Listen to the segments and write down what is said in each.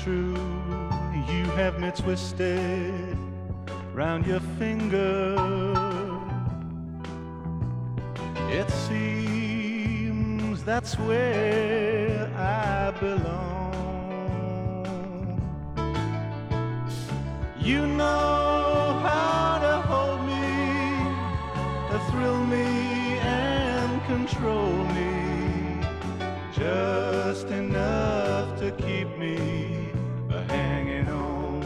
true, you have me twisted round your finger. It seems that's where I belong. You know how to hold me, to thrill me and control me, just enough to keep me hanging on.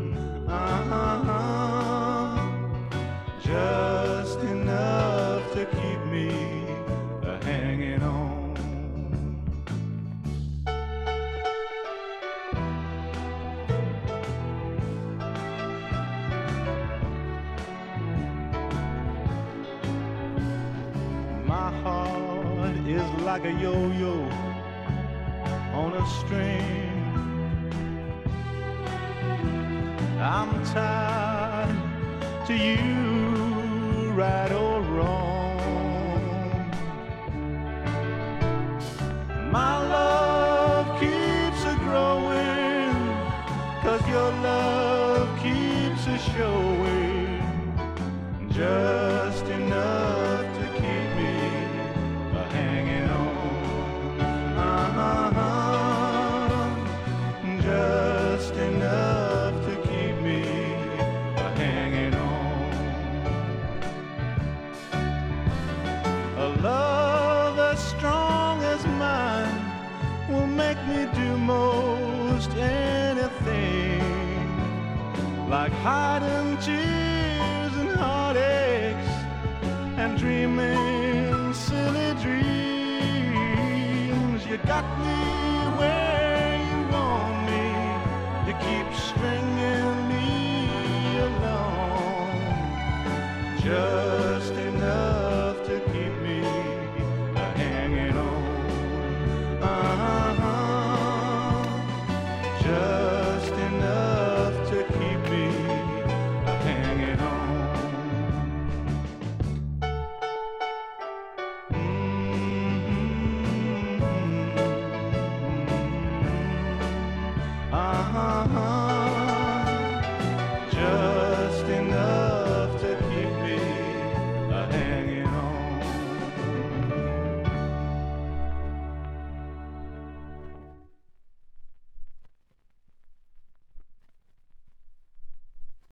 Just enough to keep me hanging on. My heart is like a yo-yo on a string. I'm tied to you, right or wrong. My love keeps a growing, 'cause your love keeps a showing, just enough to keep me hanging on. Just enough to keep me hanging on. A love as strong as mine will make me do most anything, like hiding tears and heartaches and dreaming silly dreams. You got me where you want me, you keep stringing me along, just enough to keep me hanging on. Just enough to keep me hanging on. Just